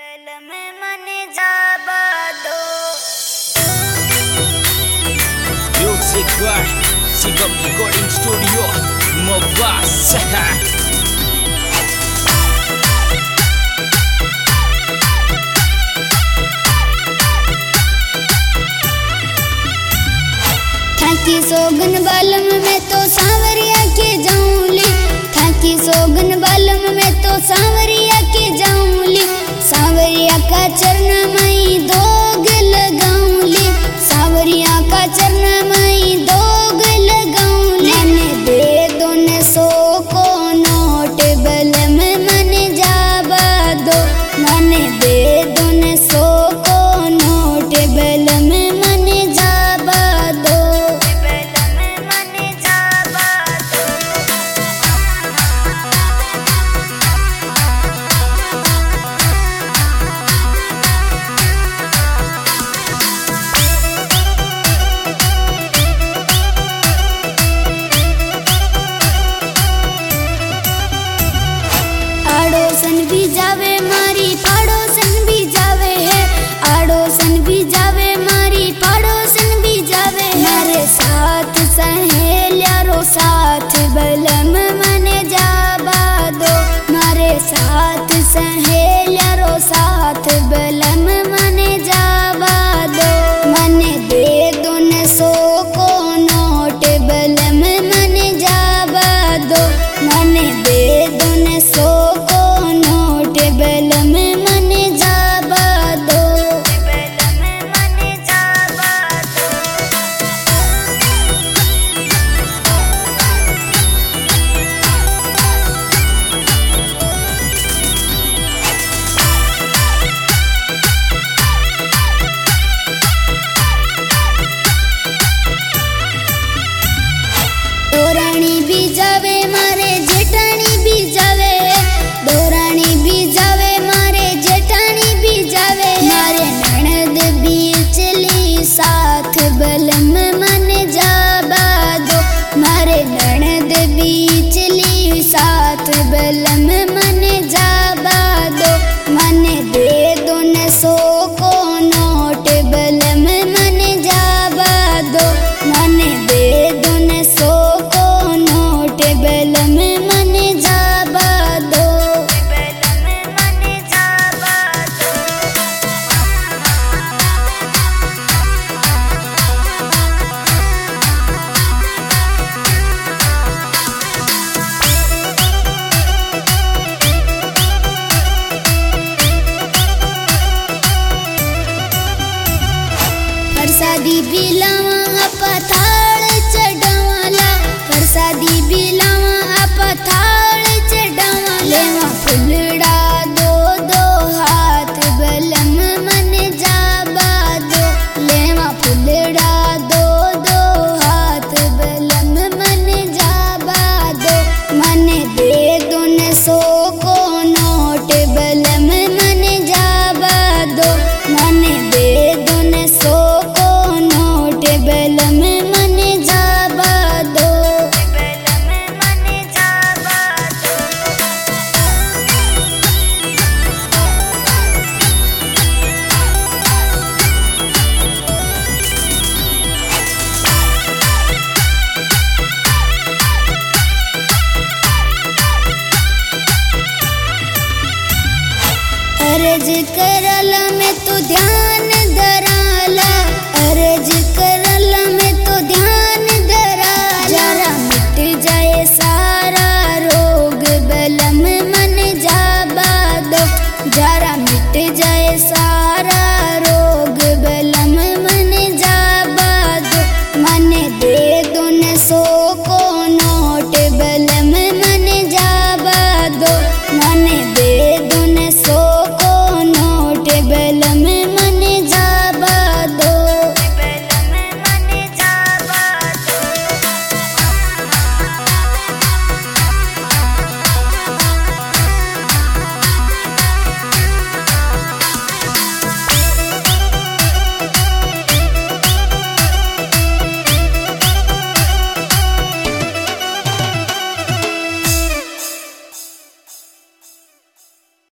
बेल में मन जाबा दो Music by Sigam Recording Studio Mawasa. थाकी सोगन बालम में तो सांवरिया के जाऊंली, थाकी सोगन बालम में तो सांवरिया के जाऊंली, सांवरिया का चरना मई दोग लगाऊंली, सांवरिया का चरना मई दोग लगाऊंली। मैंने दे दो न सो को नोट बल में मन जाबा दो, मैंने दे दो न सो को नोट बल में मन जाबा दो, बल में मन जाबा दो। आड़ोसन भी जावे मारी पाड़ोसन भी जावे है, आड़ोसन भी जावे मारी पाड़ोसन भी जावे है। मारे साथ सहेलिया रो साथ बलम मन जाबा दो, मारे साथ सहेलिया रो साथ बलम मन जाबा दो। मन दे दो न सो को नोट बलम मन जाबा दो, मन दे दो न सो को नोट बलम मन जाबा दो, बलम मन जाबा दो। दोरानी भी जावे मारे जेठानी भी जावे, दोरानी भी जावे मारे जेठानी भी जावे। मारे ननद भी चली साथ बलम मन जाबा दो, मारे ननद भी चली साथ बलम मन जाबा दो। मन दे दो न सो को नोट बलम मन जाबा दो, मन दे दो न सो को नोट बलम मन जाबा दो, बलम मन जाबा दो। प्रसादी बिलावा पथाड़ चढ़ावाला, प्रसादी बिलावा पथाड़ चढ़ावा। लेवा फुलड़ा दो दो हाथ बलम मन जाबा दो, लेवा फुलड़ा दो दो हाथ बलम मन जाबा दो। मन दे दो न सो को नोट बलम मन जाबा दो, मन दे दो न सो को नोट बलम मन जाबा दो, बलम मन जाबा दो। अर्ज करला में तो ध्यान धराला, अर्ज करला में तो ध्यान धरा। जरा मिट जाए सारा रोग बलम मन जाबा दो, जरा मिट जाए सारा